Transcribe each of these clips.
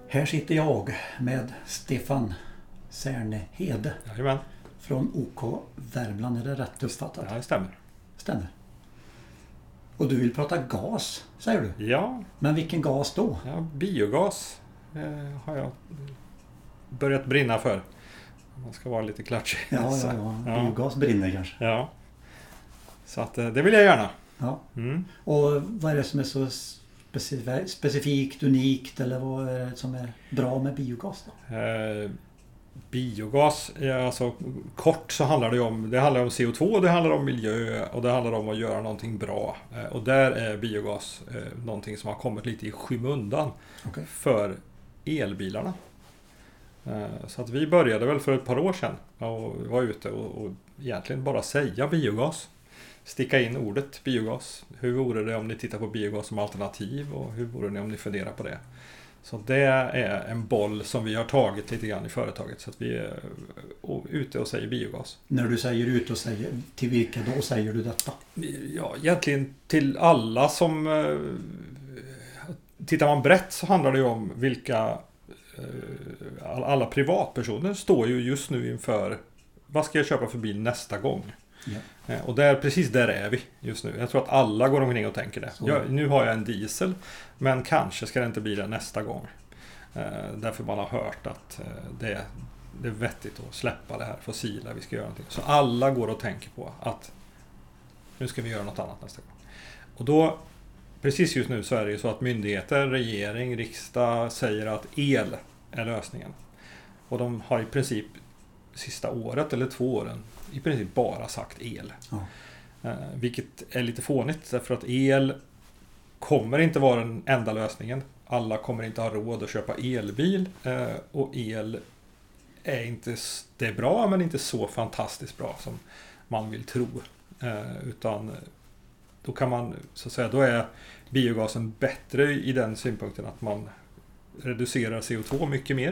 Här sitter jag med Stefan Särnehede. Jajamän. Från OK Värmland, är det rätt uppfattat? Ja, det stämmer. Stämmer. Och du vill prata gas, säger du? Ja. Men vilken gas då? Ja, biogas har jag börjat brinna för. Man ska vara lite klatschig. Ja. Biogas brinner kanske. Ja. Så att det vill jag gärna. Ja. Mm. Och vad är det som är så specifikt, unikt, eller vad är det som är bra med biogas då? Biogas, alltså kort så handlar det om CO2, det handlar om miljö och det handlar om att göra någonting bra. Och där är biogas någonting som har kommit lite i skymundan för elbilarna. Så att vi började väl för ett par år sedan och var ute och egentligen bara säga biogas. Sticka in ordet biogas. Hur vore det om ni tittar på biogas som alternativ och hur vore det om ni funderar på det? Så det är en boll som vi har tagit lite grann i företaget, så att vi är ute och säger biogas. När du säger ut och säger, till vilka då säger du detta? Ja, egentligen till alla som... Tittar man brett så handlar det ju om vilka... Alla privatpersoner står ju just nu inför vad ska jag köpa för bil nästa gång? Ja. Och precis där är vi just nu. Jag tror att alla går omkring och tänker det. Nu har jag en diesel, men kanske ska det inte bli det nästa gång. Därför man har hört att det är vettigt att släppa det här fossila, vi ska göra någonting. Så alla går och tänker på att nu ska vi göra något annat nästa gång. Och då, precis just nu så är det ju så att myndigheter, regering, riksdag säger att el är lösningen. Och de har i princip sista året eller 2 åren i princip bara sagt el. Ja. Vilket är lite fånigt, därför att el kommer inte vara den enda lösningen. Alla kommer inte ha råd att köpa elbil, och el är inte, det är bra men inte så fantastiskt bra som man vill tro. Utan då kan man, så att säga, då är biogasen bättre i den synpunkten att man reducerar CO2 mycket mer.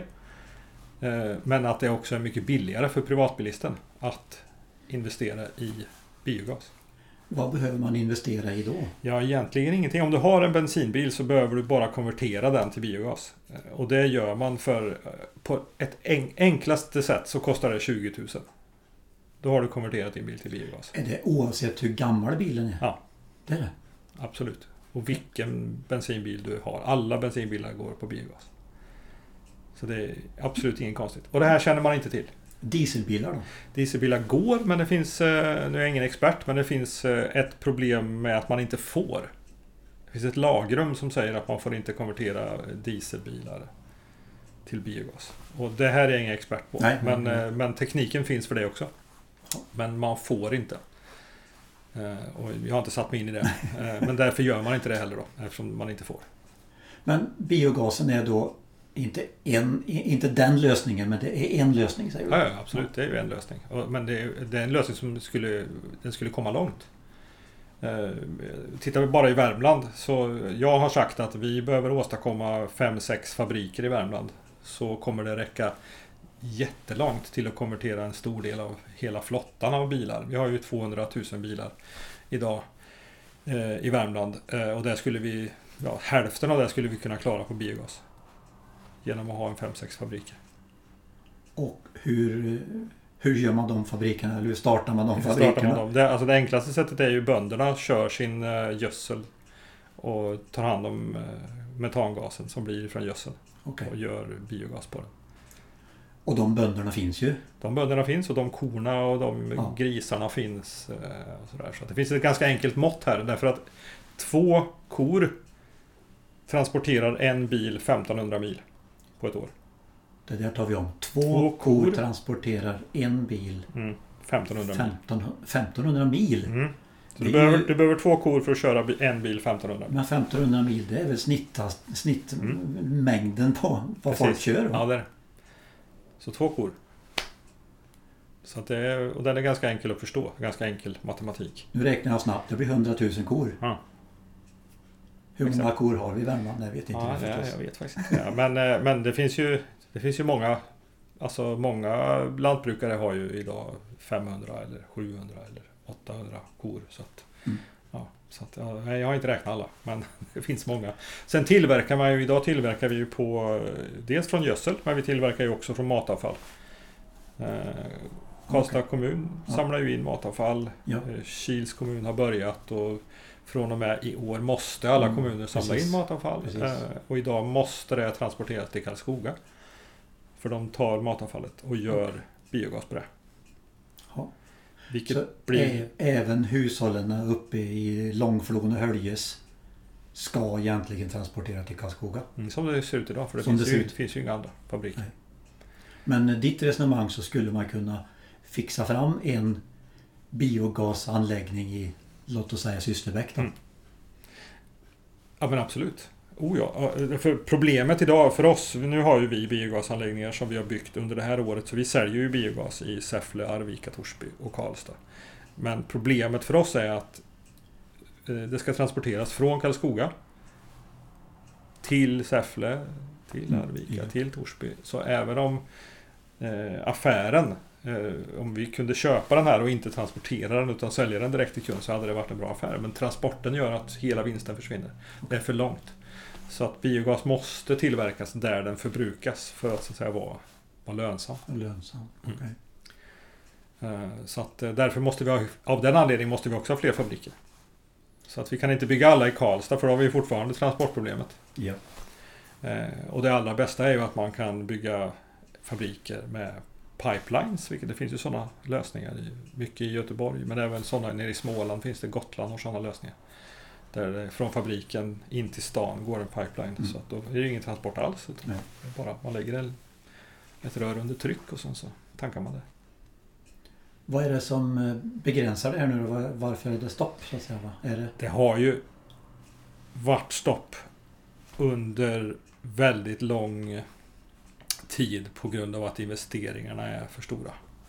Men att det också är mycket billigare för privatbilisten att investera i biogas. Vad behöver man investera i då? Ja, egentligen ingenting. Om du har en bensinbil så behöver du bara konvertera den till biogas. Och det gör man på ett enklaste sätt så kostar det 20 000. Då har du konverterat din bil till biogas. Är det oavsett hur gammal bilen är? Ja. Det är det? Absolut. Och vilken bensinbil du har. Alla bensinbilar går på biogas. Så det är absolut inget konstigt. Och det här känner man inte till. Dieselbilar då? Dieselbilar går, men det finns, nu är jag ingen expert, men det finns ett problem med att man inte får. Det finns ett lagrum som säger att man får inte konvertera dieselbilar till biogas. Och det här är jag ingen expert på. Nej, men tekniken finns för det också. Men man får inte. Och jag har inte satt mig in i det. Men därför gör man inte det heller då, eftersom man inte får. Men biogasen är då inte den lösningen, men det är en lösning, säger du? Ja, absolut. Det är ju en lösning. Men det är en lösning som skulle komma långt. Tittar vi bara i Värmland, så jag har sagt att vi behöver åstadkomma 5-6 fabriker i Värmland. Så kommer det räcka jättelångt till att konvertera en stor del av hela flottan av bilar. Vi har ju 200 000 bilar idag i Värmland. Och där skulle vi, hälften av det skulle vi kunna klara på biogas. Genom att ha en 5-6 fabriker. Och hur gör man de fabrikerna? Eller hur startar man de fabrikerna? Det enklaste sättet är ju bönderna kör sin gödsel och tar hand om metangasen som blir från gödsel. Och gör biogas på den. Och de bönderna finns ju? De bönderna finns, och de korna och de grisarna finns. Och sådär. Så det finns ett ganska enkelt mått här. Därför att 2 kor transporterar en bil 1500 mil på ett år. Det där tar vi om. 2 kor transporterar en bil 1500 mil. Mm. Så du behöver 2 kor för att köra en bil 1500. Men 1500 mil, det är väl snittmängden på vad folk kör? Va? Ja, det är det. Så 2 kor. Så att och den är ganska enkel att förstå. Ganska enkel matematik. Nu räknar jag snabbt. Det blir 100 000 kor. Ja. Hur många kor har vi i Värmland? Jag vet inte. Jag vet faktiskt inte. Ja, men det finns ju många, alltså många lantbrukare har ju idag 500 eller 700 eller 800 kor. Så att, Så att, nej, jag har inte räknat alla, men det finns många. Sen idag tillverkar vi ju på dels från gödsel, men vi tillverkar ju också från matavfall. Karlstad kommun samlar ju in matavfall. Ja. Kils kommun har börjat och från och med i år måste alla kommuner samla in matavfall. Och idag måste det transporteras till Karlskoga. För de tar matavfallet och gör biogas på det. Ja. Vilket så blir... även hushållen uppe i Långflon och Höljes ska egentligen transportera till Karlskoga. Som det ser ut idag, för det finns ju inga andra fabriker. Nej. Men ditt resonemang så skulle man kunna fixa fram en biogasanläggning i, låt oss säga, Sysslebäck då? Ja, men absolut. För problemet idag för oss, nu har ju vi biogasanläggningar som vi har byggt under det här året, så vi säljer ju biogas i Säffle, Arvika, Torsby och Karlstad. Men problemet för oss är att det ska transporteras från Karlskoga till Säffle, till Arvika, till Torsby. Så även om affären, om vi kunde köpa den här och inte transportera den utan sälja den direkt till kund, så hade det varit en bra affär. Men transporten gör att hela vinsten försvinner. Det är för långt. Så att biogas måste tillverkas där den förbrukas för att så att säga vara lönsam. Okay. Så att därför måste vi av den anledningen måste vi också ha fler fabriker. Så att vi kan inte bygga alla i Karlstad, för då har vi fortfarande transportproblemet. Ja. Och det allra bästa är ju att man kan bygga fabriker med pipelines, vilket det finns ju sådana lösningar mycket i Göteborg, men även sådana nere i Småland finns det, Gotland och sådana lösningar. Där det från fabriken in till stan går en pipeline, så att då är det ingen transport alls, utan det är bara man lägger ett rör under tryck och sen så tankar man det. Vad är det som begränsar det här nu? Varför är det stopp, så att säga? Det har ju varit stopp under väldigt lång tid på grund av att investeringarna är för stora.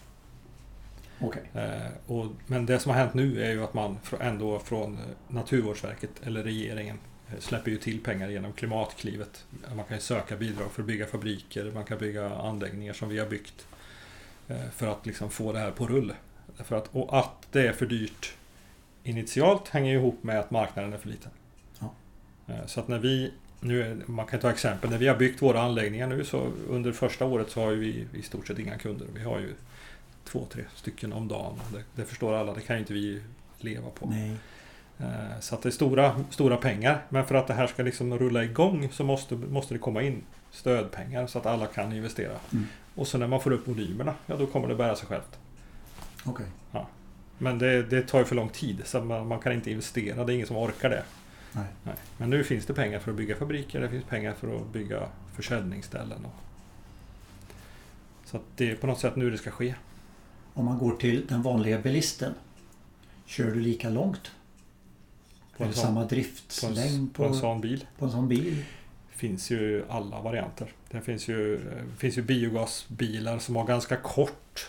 Okay. Men det som har hänt nu är ju att man ändå från Naturvårdsverket eller regeringen släpper ju till pengar genom Klimatklivet. Man kan söka bidrag för att bygga fabriker, man kan bygga anläggningar som vi har byggt för att liksom få det här på rull. Och att det är för dyrt initialt hänger ihop med att marknaden är för liten. Ja. Så att man kan ta exempel, när vi har byggt våra anläggningar nu, så under första året så har vi i stort sett inga kunder. Vi har ju 2-3 stycken om dagen. Det förstår alla, det kan ju inte vi leva på. Nej. Så att det är stora pengar, men för att det här ska liksom rulla igång så måste det komma in stödpengar så att alla kan investera. Och så när man får upp volymerna, då kommer det bära sig självt. Okay. Ja. Men det tar ju för lång tid, så man kan inte investera, det är ingen som orkar det. Nej. Men nu finns det pengar för att bygga fabriker, det finns pengar för att bygga försäljningsställen. Så att det är på något sätt nu det ska ske. Om man går till den vanliga bilisten, kör du lika långt? Är det samma driftslängd på en sån bil? På en sån bil? Det finns ju alla varianter. Det finns ju biogasbilar som har ganska kort.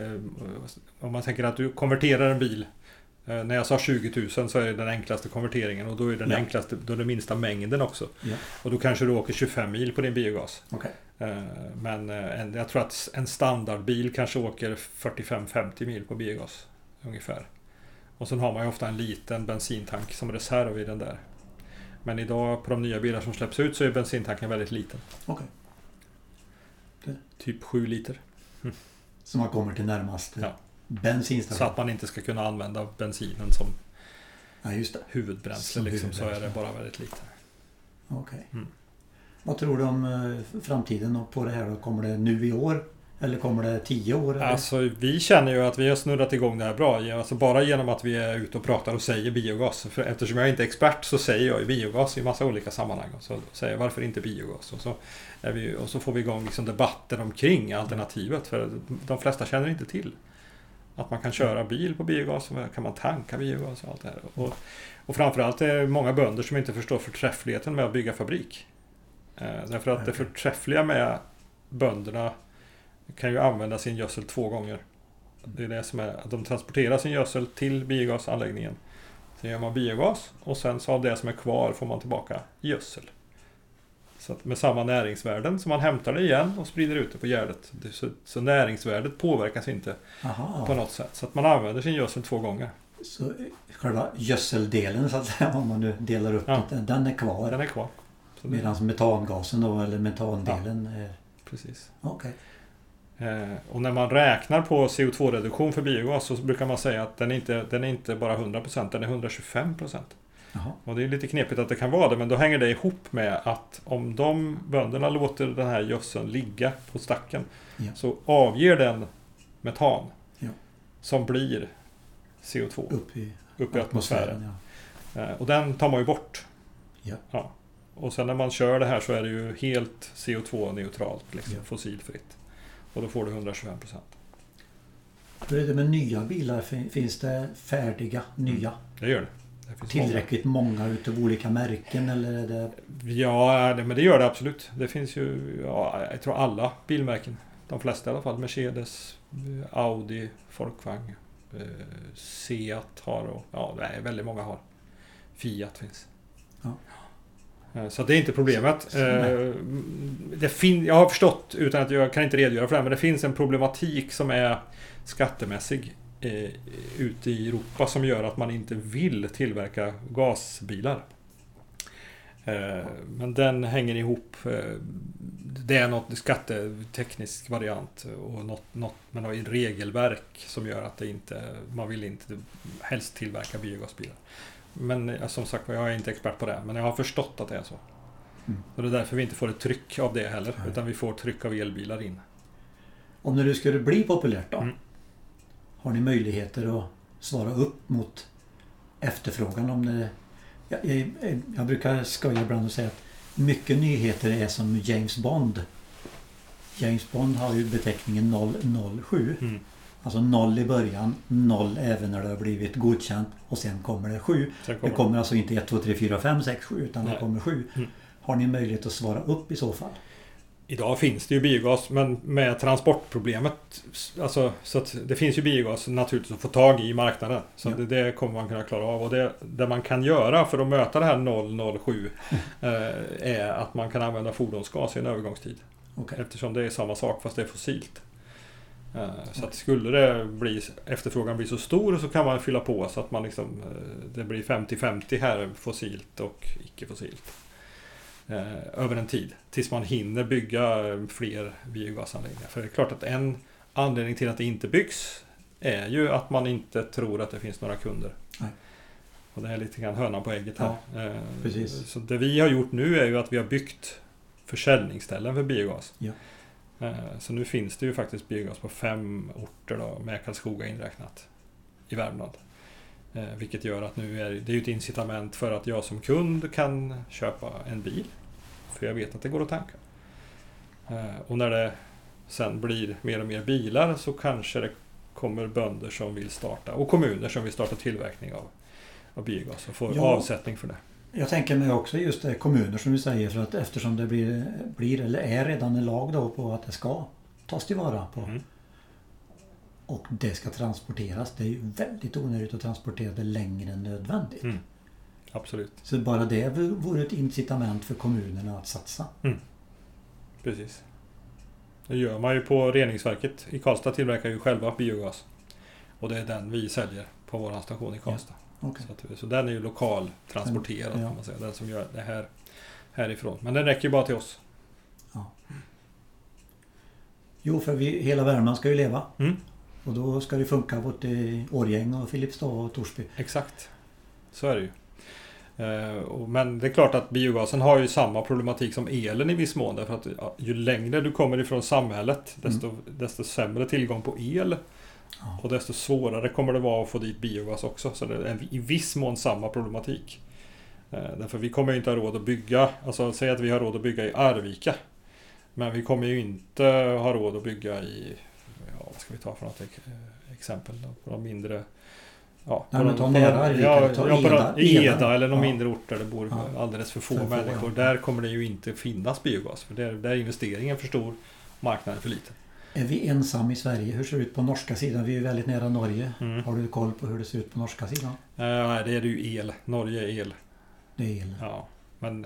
Om man tänker att du konverterar en bil. När jag sa 20 000 så är det den enklaste konverteringen, och då är då är den minsta mängden också. Ja. Och då kanske du åker 25 mil på din biogas. Okay. Men jag tror att en standardbil kanske åker 45-50 mil på biogas ungefär. Och sen har man ju ofta en liten bensintank som reserv i den där. Men idag på de nya bilar som släpps ut så är bensintanken väldigt liten. Okay. Typ 7 liter. Så man kommer till närmaste bensinstation. Så att man inte ska kunna använda bensinen som huvudbränsle. Som liksom, så är det bara väldigt lite. Okej. Vad tror du om framtiden på det här? Kommer det nu i år? Eller kommer det 10 år? Eller? Alltså vi känner ju att vi har snurrat igång det här bra. Alltså bara genom att vi är ute och pratar och säger biogas. För eftersom jag inte är expert så säger jag ju biogas i massa olika sammanhang. Och så säger jag varför inte biogas? Och så får vi igång liksom debatten omkring alternativet. För de flesta känner inte till att man kan köra bil på biogas. Och kan man tanka biogas och allt det här. Och framförallt är det många bönder som inte förstår förträffligheten med att bygga fabrik. Därför att det förträffliga med bönderna kan ju använda sin gödsel 2 gånger. Det är det som är att de transporterar sin gödsel till biogasanläggningen. Sen gör man biogas och sen så av det som är kvar får man tillbaka gödsel. Så att med samma näringsvärden som man hämtar det igen och sprider ut det på gärdet. Så näringsvärdet påverkas inte på något sätt. Så att man använder sin gödsel 2 gånger. Så själva gödseldelen så att säga, om man nu delar upp det, den är kvar. Den är kvar. Medan metangasen då, eller metandelen är... Precis. Okej. Och när man räknar på CO2-reduktion för biogas så brukar man säga att den är inte bara 100%, den är 125%. Jaha. Och det är lite knepigt att det kan vara det, men då hänger det ihop med att om de bönderna låter den här gödseln ligga på stacken så avger den metan som blir CO2 upp i atmosfären. Och den tar man ju bort. Ja. Och sen när man kör det här så är det ju helt CO2-neutralt, liksom, fossilfritt. Och då får du 125%. Hur är det med nya bilar? Finns det färdiga nya? Det gör det. Det tillräckligt många utav olika märken eller är det... Ja, men det gör det absolut. Det finns ju, jag tror alla bilmärken. De flesta i alla fall. Mercedes, Audi, Volkswagen, Seat har och det är väldigt många har. Fiat finns. Ja. Så det är inte problemet. Jag har förstått, utan att jag kan inte redogöra för det, men det finns en problematik som är skattemässig ute i Europa som gör att man inte vill tillverka gasbilar. Men den hänger ihop. Det är något skatteteknisk variant och något med något regelverk som gör att man vill inte helst tillverka biogasbilar. Men som sagt, jag är inte expert på det, men jag har förstått att det är så. Och det är därför vi inte får ett tryck av det heller, utan vi får tryck av elbilar in. Om det nu skulle bli populärt då, har ni möjligheter att svara upp mot efterfrågan om det... Jag brukar skoja ibland och säga att mycket nyheter är som James Bond. James Bond har ju beteckningen 007. Alltså 0 i början, 0 även när det har blivit godkänt och sen kommer det 7. Det kommer alltså inte 1, 2, 3, 4, 5, 6, 7 utan det kommer 7. Har ni möjlighet att svara upp i så fall? Idag finns det ju biogas, men med transportproblemet, alltså, så att det finns ju biogas naturligtvis att få tag i marknaden. Så det kommer man kunna klara av. Och det man kan göra för att möta det här 007 är att man kan använda fordonsgas i en övergångstid. Okay. Eftersom det är samma sak fast det är fossilt. Så att skulle efterfrågan bli så stor så kan man fylla på så att man liksom, det blir 50-50 här fossilt och icke-fossilt. Över en tid tills man hinner bygga fler biogasanläggningar. För det är klart att en anledning till att det inte byggs är ju att man inte tror att det finns några kunder. Nej. Och det är lite grann hönan på ägget här. Precis. Så det vi har gjort nu är ju att vi har byggt försäljningsställen för biogas. Ja. Så nu finns det ju faktiskt biogas på 5 orter då, med Karlskoga inräknat i Värmland. Vilket gör att nu är det är ett incitament för att jag som kund kan köpa en bil. För jag vet att det går att tanka. Och när det sen blir mer och mer bilar så kanske det kommer bönder som vill starta och kommuner som vill starta tillverkning av biogas och får avsättning för det. Jag tänker mig också just det, kommuner som du säger, för att eftersom det blir eller är redan en lag då på att det ska tas tillvara på. Och det ska transporteras. Det är ju väldigt onödigt att transportera det längre än nödvändigt. Absolut. Så bara det vore ett incitament för kommunerna att satsa. Precis. Det gör man ju på reningsverket. I Karlstad tillverkar ju själva biogas. Och det är den vi säljer på vår station i Karlstad. Ja. Okay. Så den är ju lokal transporterad kan man säga. Den som gör det här härifrån. Men den räcker ju bara till oss. Ja. Jo, för hela Värmland ska ju leva. Och då ska det funka bort i Årgäng och Filipstad och Torsby. Exakt. Så är det ju. Men det är klart att biogasen har ju samma problematik som elen i viss mån. Därför att ju längre du kommer ifrån samhället desto sämre tillgång på el. Och desto svårare kommer det vara att få dit biogas också. Så det är i viss mån samma problematik. Därför vi kommer inte ha råd att bygga. Alltså säg att vi har råd att bygga i Arvika. Men vi kommer ju inte ha råd att bygga i... vad ska vi ta för något exempel på de mindre... Eda eller de mindre orter där det bor alldeles för få människor. Där kommer det ju inte finnas biogas. För där är investeringen för stor, marknaden för liten. Är vi ensam i Sverige? Hur ser det ut på norska sidan? Vi är ju väldigt nära Norge. Har du koll på hur det ser ut på norska sidan? Nej, det är ju el. Norge är el. Det är el. Ja, men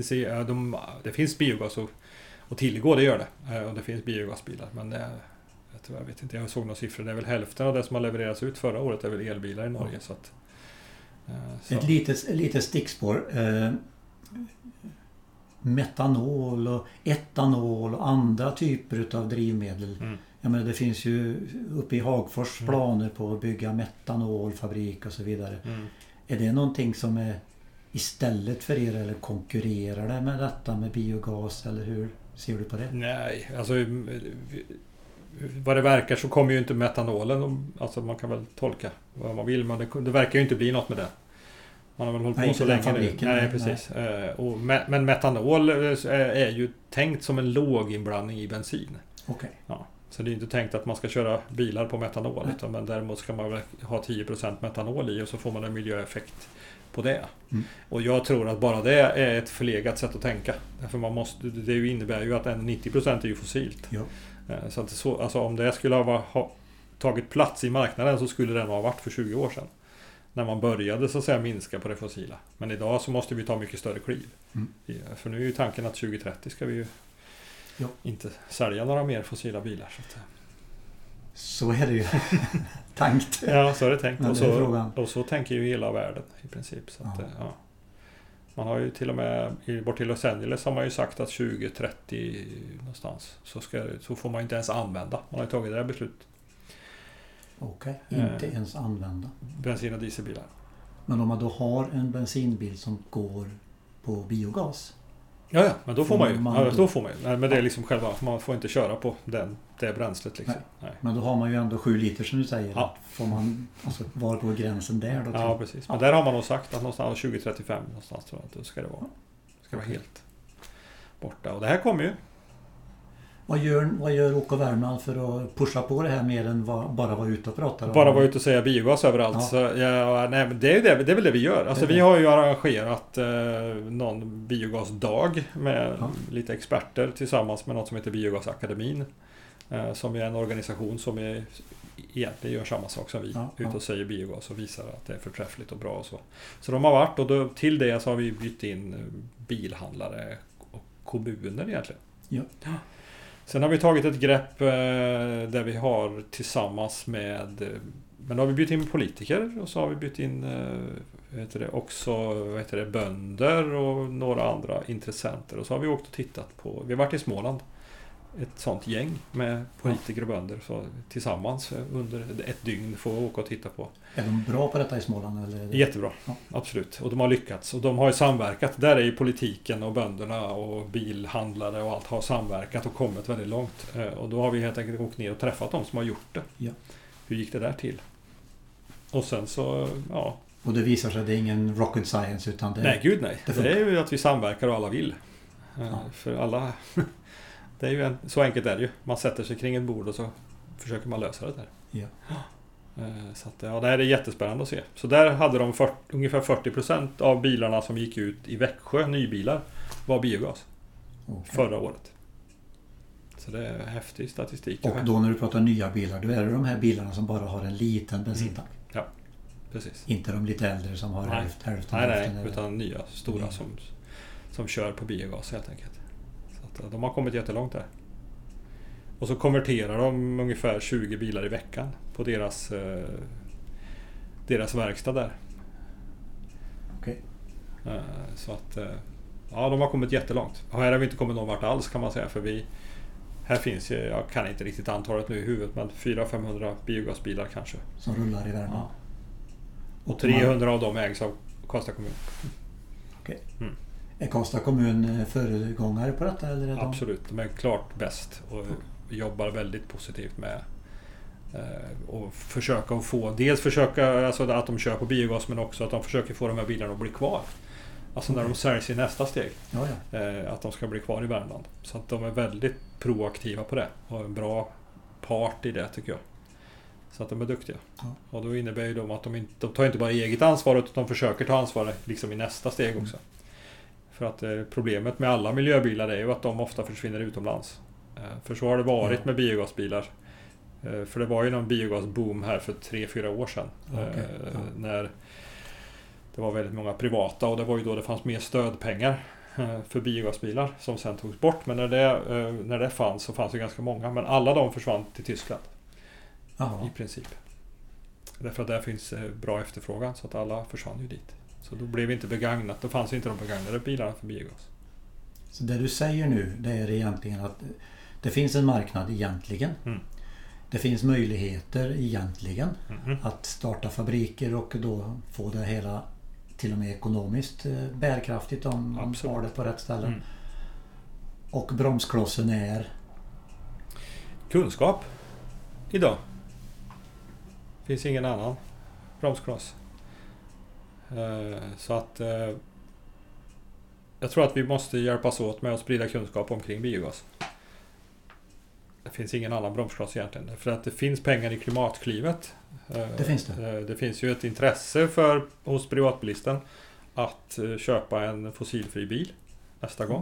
det finns biogas och tillgå, det gör det. Och det finns biogasbilar. Men jag vet inte, jag såg några siffror. Det är väl hälften av det som har levererats ut förra året är väl elbilar i Norge. Så att, Ett litet stickspår. Metanol och etanol och andra typer av drivmedel. Jag menar, det finns ju uppe i Hagfors planer på att bygga metanolfabrik och så vidare. Är det någonting som är istället för er, eller konkurrerar det med detta med biogas, eller hur ser du på det? Nej, alltså vad det verkar så kommer ju inte metanolen, alltså man kan väl tolka vad man vill, men det verkar ju inte bli något med det. Man har väl hållit på så länge nu. Nej, precis. Men metanol är ju tänkt som en låginblandning i bensin. Okej. Ja. Så det är inte tänkt att man ska köra bilar på metanol, men däremot ska man väl ha 10% metanol i och så får man en miljöeffekt på det. Och jag tror att bara det är ett förlegat sätt att tänka. Därför det innebär ju att 90% är ju fossilt. Ja. Så att alltså om det skulle ha tagit plats i marknaden så skulle den ha varit för 20 år sedan. När man började så att säga minska på det fossila. Men idag så måste vi ta mycket större kliv. För nu är ju tanken att 2030 ska vi ju inte sälja några mer fossila bilar. Så är det ju tänkt. Ja, så är det tänkt. Och så tänker ju hela världen i princip. Så att, man har ju till och med bort till Los Angeles har man ju sagt att 2030 någonstans så får man inte ens använda. Man har ju tagit det här beslutet. Okej, inte ens använda. Bensin- och dieselbilar. Men om man då har en bensinbil som går på biogas. Ja, men då får man ju. Då får man ju. Men det är liksom själva, man får inte köra på det bränslet liksom. Nej. Men då har man ju ändå 7 liter som du säger. Ja. Får man, alltså, var går gränsen där då? Ja, precis. Men där har man nog sagt att någonstans 2035 någonstans tror jag att det ska det vara. Det ska vara helt borta. Och det här kommer ju. Vad gör OK Värmland för att pusha på det här mer än bara vara ute och prata? Bara vara ute och säga biogas överallt. Ja. Så, men det är väl det vi gör. Alltså, vi har ju arrangerat någon biogasdag med lite experter tillsammans med något som heter Biogasakademin. Som är en organisation som egentligen gör samma sak som vi. Ute och säger biogas och visar att det är förträffligt och bra och så. Så de har varit, och då, till det så har vi bytt in bilhandlare och kommuner egentligen. Ja. Sen har vi tagit ett grepp där vi har tillsammans med, men då har vi bytt in politiker och så har vi bytt in bönder och några andra intressenter. Och så har vi åkt och tittat på, vi har varit i Småland, ett sånt gäng med politiker och bönder, så tillsammans under ett dygn får vi åka och titta på. Är de bra på detta i Småland? Eller? Jättebra, absolut. Och de har lyckats. Och de har ju samverkat. Där är ju politiken och bönderna och bilhandlare och allt har samverkat och kommit väldigt långt. Och då har vi helt enkelt åkt ner och träffat dem som har gjort det. Ja. Hur gick det där till? Och sen så, Och det visar sig att det är ingen rocket science utan det... Nej, gud nej. Det är ju att vi samverkar och alla vill. För alla... Det är ju så enkelt är det ju. Man sätter sig kring ett bord och så försöker man lösa det där. Ja. Så att, det här är jättespännande att se. Så där hade de ungefär 40% av bilarna som gick ut i Växjö, nybilar, var biogas. Förra året. Så det är häftig statistik. Och då när du pratar nya bilar, då är det de här bilarna som bara har en liten bensintank. Ja, precis. Inte de lite äldre som har hälften. Nej, utan nya, stora som kör på biogas helt enkelt. De har kommit jättelångt där. Och så konverterar de ungefär 20 bilar i veckan på deras verkstad där. Okej. Så att de har kommit jättelångt. Och här har vi inte kommit någon vart alls kan man säga, för här finns ju, jag kan inte riktigt antalet nu i huvudet, men 400-500 biogasbilar kanske. Som rullar i Värmland. Ja. Och 300 av dem ägs av Karlstad kommun. Okej. Är Karlstad kommun föregångare på detta? Eller absolut, de är klart bäst och jobbar väldigt positivt med och försöka att få, alltså att de kör på biogas, men också att de försöker få de här bilarna att bli kvar. Alltså när de säljs i nästa steg. Att de ska bli kvar i Värmland. Så att de är väldigt proaktiva på det och en bra part i det tycker jag. Så att de är duktiga. Och då innebär ju de att de tar inte bara eget ansvar, utan de försöker ta ansvar liksom i nästa steg också. För att problemet med alla miljöbilar är ju att de ofta försvinner utomlands. För så har det varit med biogasbilar. För det var ju någon biogasboom här för 3-4 år sedan. När det var väldigt många privata, och det var ju då det fanns mer stödpengar för biogasbilar som sen togs bort. Men när det fanns så fanns det ganska många. Men alla de försvann till Tyskland. Aha. I princip. Därför att där finns bra efterfrågan så att alla försvann ju dit. Så då blev inte begagnat. Då fanns inte de begagnade bilarna för biogas. Så det du säger nu, det är egentligen att det finns en marknad egentligen. Det finns möjligheter egentligen att starta fabriker och då få det hela till och med ekonomiskt bärkraftigt om man har det på rätt ställen. Och bromsklossen är kunskap idag. Finns ingen annan bromskloss. Så att jag tror att vi måste hjälpas åt med att sprida kunskap omkring biogas. Det finns ingen annan bromskloss egentligen. För att det finns pengar i klimatklivet. Det finns det. Det finns ju ett intresse hos privatbilisten att köpa en fossilfri bil nästa gång.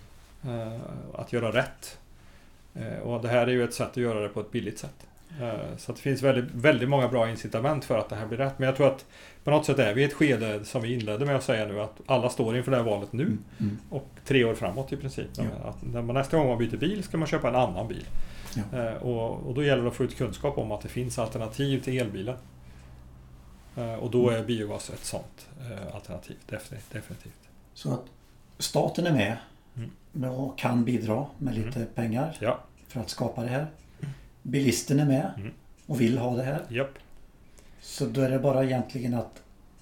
Att göra rätt. Och det här är ju ett sätt att göra det på ett billigt sätt. Så att det finns väldigt, väldigt många bra incitament för att det här blir rätt. Men jag tror att på något sätt är vi i ett skede som vi inledde med att säga nu att alla står inför det här valet nu och 3 år framåt i princip. Ja. Att när man nästa gång man byter bil ska man köpa en annan bil. Ja. Och då gäller det att få ut kunskap om att det finns alternativ till elbilen. Och då är biogas ett sånt alternativ, definitivt. Så att staten är med och kan bidra med lite pengar för att skapa det här. Bilisten är med och vill ha det här. Japp. Så då är det bara egentligen att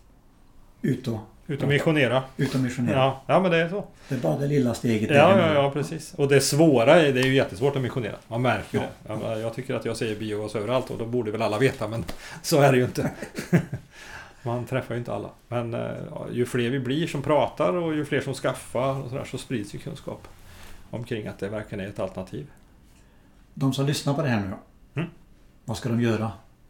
ut och missionera. Ja, men det är så. Det är bara det lilla steget. Ja, precis. Och det svåra det är ju jättesvårt att missionera. Man märker det. Jag tycker att jag säger biogas överallt och då borde väl alla veta, men så är det ju inte. Man träffar ju inte alla. Men ju fler vi blir som pratar och ju fler som skaffar och så sprids ju kunskap omkring att det verkligen är ett alternativ. De som lyssnar på det här nu då, vad ska de göra?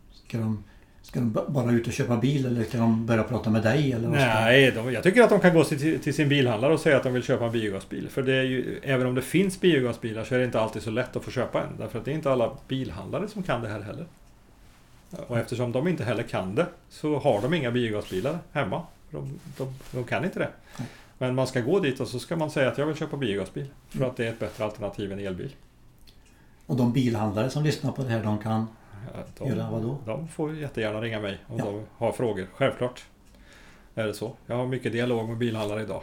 Ska de bara ut och köpa bil eller ska de börja prata med dig? Eller Nej, jag tycker att de kan gå till sin bilhandlare och säga att de vill köpa en biogasbil. För det är ju, även om det finns biogasbilar så är det inte alltid så lätt att få köpa en. Därför att det är inte alla bilhandlare som kan det här heller. Och eftersom de inte heller kan det så har de inga biogasbilar hemma. De kan inte det. Men man ska gå dit och så ska man säga att jag vill köpa biogasbil. För att det är ett bättre alternativ än elbil. Och de bilhandlare som lyssnar på det här, de kan göra vad då? De får jättegärna ringa mig om de har frågor. Självklart är det så. Jag har mycket dialog med bilhandlare idag.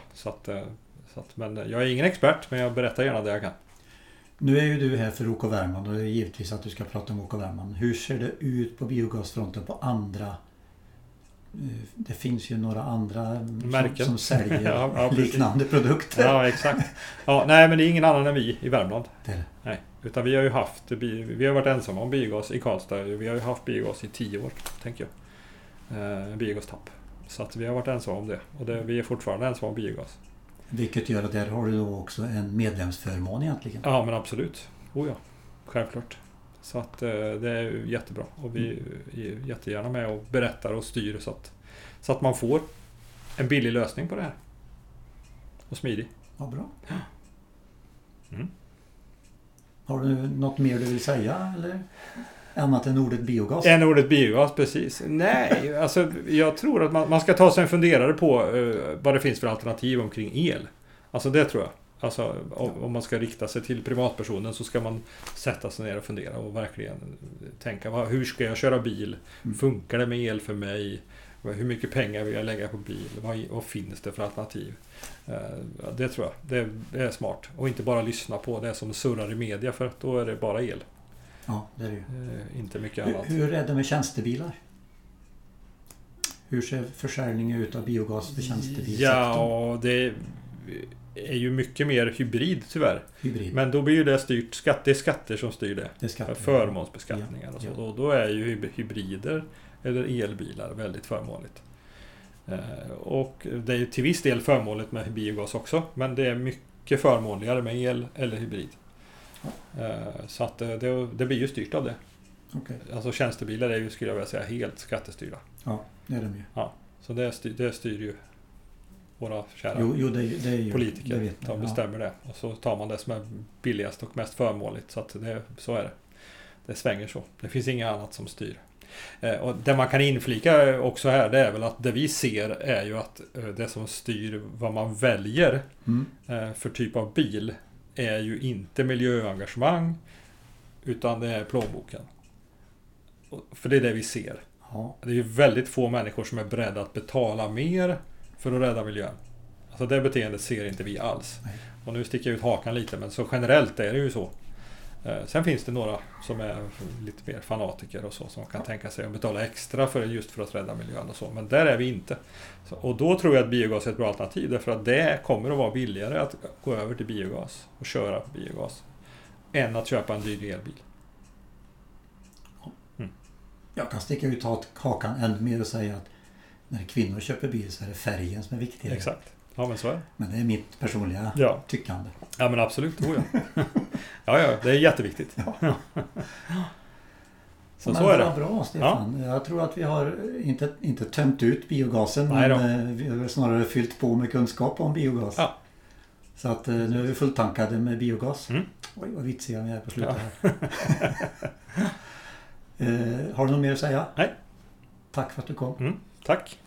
Men jag är ingen expert, men jag berättar gärna det jag kan. Nu är ju du här för OK Värmland och det är givetvis att du ska prata om OK Värmland. Hur ser det ut på biogasfronten på andra? Det finns ju några andra märken som säljer liknande produkter. Ja, exakt. Nej, men det är ingen annan än vi i Värmland. Det är det. Nej, utan vi har varit ensamma om biogas i Karlstad. Vi har ju haft biogas i 10 år, tänker jag. Biogastapp. Så att vi har varit ensamma om det. Och vi är fortfarande ensamma om biogas. Vilket gör att där har du då också en medlemsförmån egentligen. Ja, men absolut. Ja, självklart. Så att det är jättebra. Och vi är jättegärna med och berättar och styr så att man får en billig lösning på det här. Och smidig. Ja, bra. Har du något mer du vill säga eller annat än ordet biogas? Än ordet biogas, precis. Nej, alltså jag tror att man ska ta sig en funderare på vad det finns för alternativ omkring el. Alltså det tror jag. Alltså om man ska rikta sig till privatpersonen så ska man sätta sig ner och fundera och verkligen tänka, hur ska jag köra bil? Funkar det med el för mig? Hur mycket pengar vill jag lägga på bil? Vad finns det för alternativ? Det tror jag. Det är smart. Och inte bara lyssna på det som surrar i media, för då är det bara el. Ja, det är det ju. Inte mycket annat. Hur är det med tjänstebilar? Hur ser försäljningen ut av biogas för tjänstebilsektorn? Ja, det är ju mycket mer hybrid tyvärr. Hybrid. Men då blir ju det styrt. Det är skatter som styr det. Det är skatter. Förmånsbeskattningar och så. Ja. Och då är ju hybrider eller elbilar väldigt förmånligt. Och det är ju till viss del förmånligt med biogas också. Men det är mycket förmånligare med el eller hybrid. Ja. Så att det blir ju styrt av det. Okay. Alltså tjänstebilar är ju, skulle jag vilja säga, helt skattestyrda. Ja, det är de ju. Ja, så det styr ju våra kära det är ju, politiker. Det de bestämmer det. Och så tar man det som är billigast och mest förmånligt. Så att så är det. Det svänger så. Det finns inget annat som styr. Och det man kan inflika också här, det är väl att det vi ser är ju att det som styr vad man väljer för typ av bil är ju inte miljöengagemang, utan det är plånboken. För det är det vi ser. Ja. Det är ju väldigt få människor som är beredda att betala mer för att rädda miljön. Alltså det beteendet ser inte vi alls. Nej. Och nu sticker jag ut hakan lite, men så generellt är det ju så. Sen finns det några som är lite mer fanatiker och så, som kan tänka sig att betala extra just för att rädda miljön och så. Men där är vi inte. Och då tror jag att biogas är ett bra alternativ, därför att det kommer att vara billigare att gå över till biogas och köra på biogas än att köpa en dyr elbil. Jag kan sticka ut hakan ännu mer och säga att när kvinnor köper bil så är det färgen som är viktigare. Exakt. Ja, men så är det. Men det är mitt personliga tyckande. Ja, men absolut. Ja, det är jätteviktigt. Ja. Så är det. Bra, Stefan. Ja. Jag tror att vi har inte tömt ut biogasen, men vi har snarare fyllt på med kunskap om biogas. Ja. Så att nu är vi fulltankade med biogas. Mm. Oj, vad vitsiga vi är på slutet här. Har du något mer att säga? Nej. Tack för att du kom. Tack.